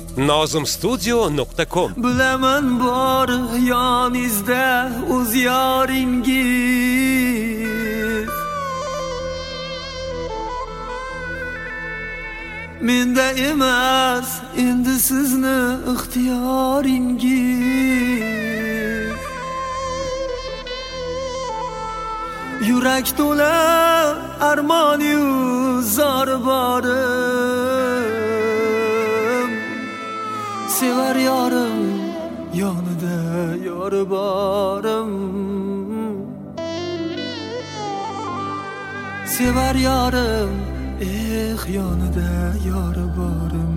nozimstudio.com. Bilaman bor yoningizda o'z yoringiz, menda emas endi sizni ixtiyoringiz. Yurak to'la armon-yu zor borim, sevar yorim yonida yor borim, sevar yorim yonida yor borim.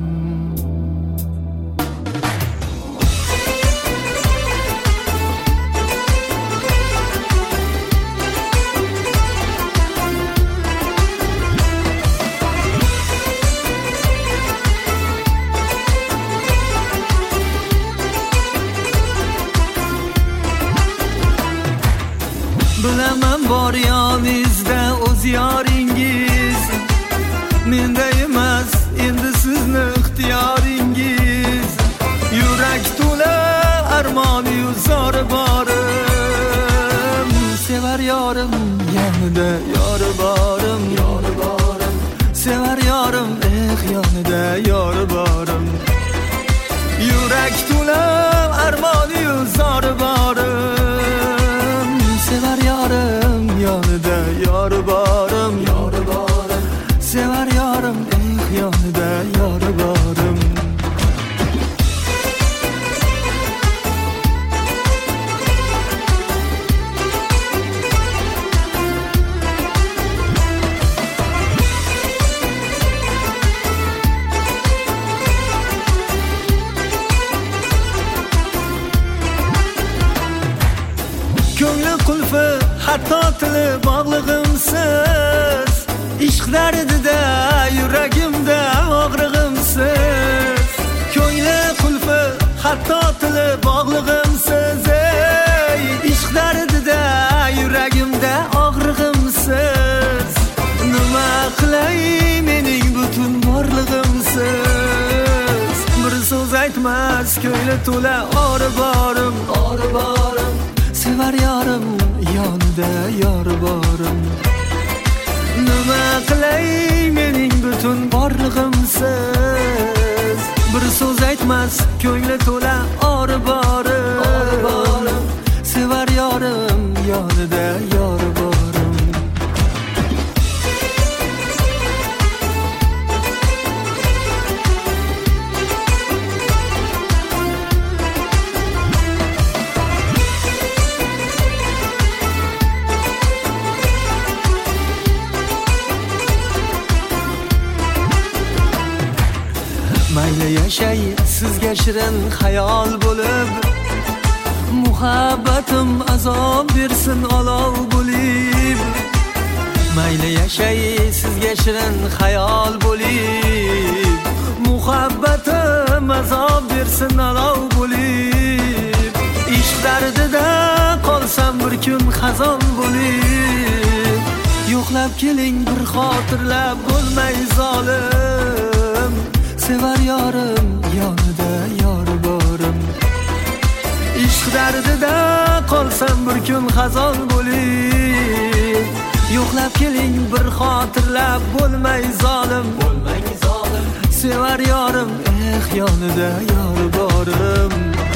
Bilaman bor yoningizda o'z yoringiz, menda emas endi sizni ixtiyoringiz. Yurak to'la armon-yu zor borim, sevar yorim yonida yor borim, yor borim, sevar yorim yonida yor borim. Yurak to'la armon-yu zor borim, sevar yorim yonida yor borim, yor borim, sevar yorim yonida yor borim. Ko'ngli qulfi hatto tili bog'lig'imsiz, ishq dardida yuragimda og'rig'imsiz. Ko'ngli qulfi hatto tili bog'lig'imsiz, ishq dardida yuragimda og'rig'imsiz. Nima qilay mening butun borlig'imsiz, bir so'z aytmas ko'ngli to'la or borim, or borim, sevar yorim yonida yor borim. Nima qilay mening butun borlig'imsiz, bir so'z aytmas ko'ngli to'la or borim, sevar yorim yonida yor borim. Mayli yashay sizga shirin xayol bo'lib, muhabbatim azob bersin olov bo'lib. Mayli yashay sizga shirin xayol bo'lib, muhabbatim azob bersin olov bo'lib. Ishq dardida qolsam bir kun xazon bo'lib, yo'qlab keling bir xotirlab bo'lmay zolim. Sevar yorim yonida yor borim, ishq dardida qolsam bir kun xazon bo'lib, yo'qlab keling bir xotirlab bo'lmay zolim, bo'lmay zolim. Sevar yorim yonida yor borim.